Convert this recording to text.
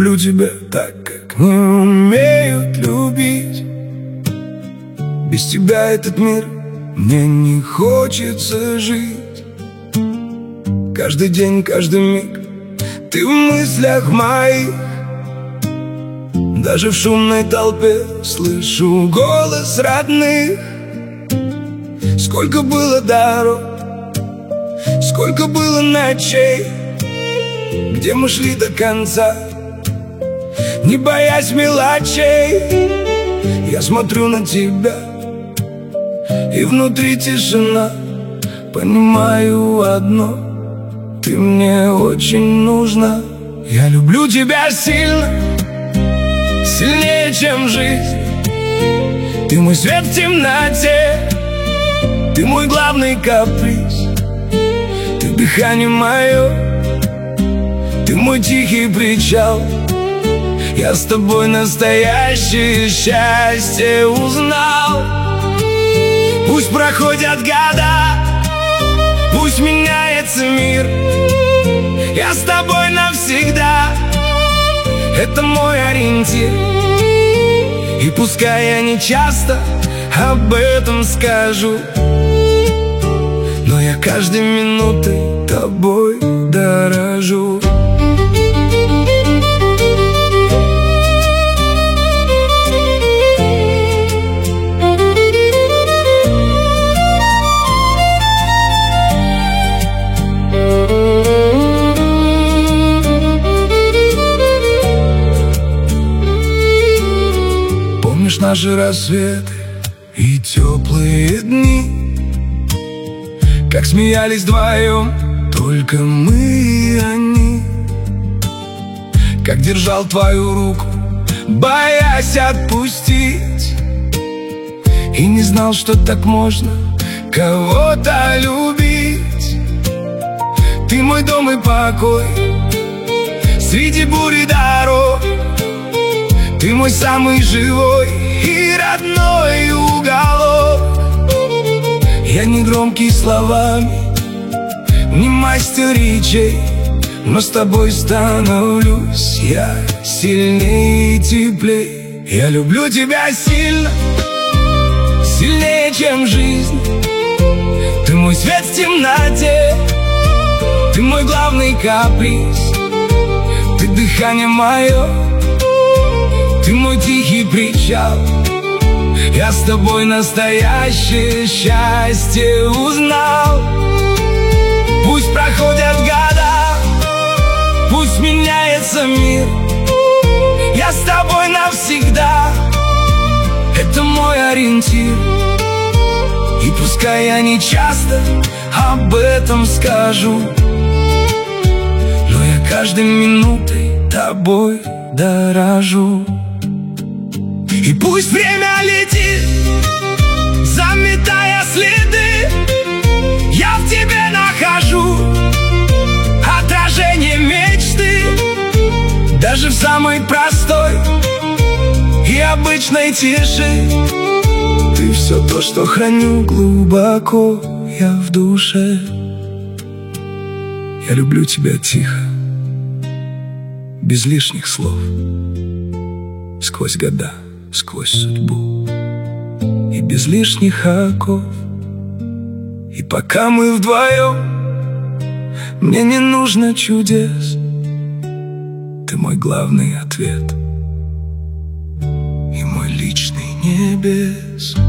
люблю тебя так, как не умеют любить. Без тебя этот мир мне не хочется жить. Каждый день, каждый миг ты в мыслях моих. Даже в шумной толпе слышу голос родных. Сколько было дорог, сколько было ночей, где мы шли до конца, не боясь мелочей. Я смотрю на тебя, и внутри тишина. Понимаю одно: ты мне очень нужна. Я люблю тебя сильно, сильнее, чем жизнь. Ты мой свет в темноте, ты мой главный каприз. Ты дыхание мое, ты мой тихий причал. Я с тобой настоящее счастье узнал. Пусть проходят года, пусть меняется мир, я с тобой навсегда. Это мой ориентир. И пускай я не часто об этом скажу, но я каждой минутой тобой дорожу. Помнишь наши рассветы и теплые дни, как смеялись вдвоем, только мы и они. Как держал твою руку, боясь отпустить, и не знал, что так можно кого-то любить. Ты мой дом и покой среди бури дорог. Ты мой самый живой и родной уголок. Я не громкий словами, не мастер речей, но с тобой становлюсь я сильнее и теплей. Я люблю тебя сильно, сильнее, чем жизнь. Ты мой свет в темноте, ты мой главный каприз. Ты дыхание мое, ты мой тихий причал. Я с тобой настоящее счастье узнал. Пусть проходят года, пусть меняется мир, я с тобой навсегда. Это мой ориентир. И пускай я не часто об этом скажу, но я каждой минутой тобой дорожу. И пусть время летит, заметая следы, я в тебе нахожу отражение мечты. Даже в самой простой и обычной тиши ты все то, что храню глубоко я в душе. Я люблю тебя тихо, без лишних слов, сквозь года, сквозь судьбу и без лишних оков. И пока мы вдвоем, мне не нужно чудес. Ты мой главный ответ и мой личный небес.